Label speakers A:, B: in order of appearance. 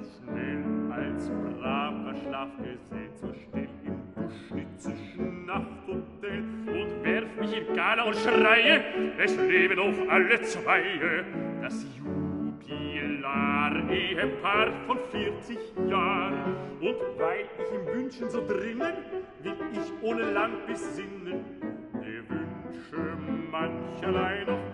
A: schnell als braver Schlafgesät, so still im Busch zwischen Nachthotel und werf mich in Gala und schreie, es leben noch alle zwei, das Jubilar-Ehepaar von 40 Jahren. Und weil ich im Wünschen so drinnen, will ich ohne lang besinnen, die Wünsche mancherlei noch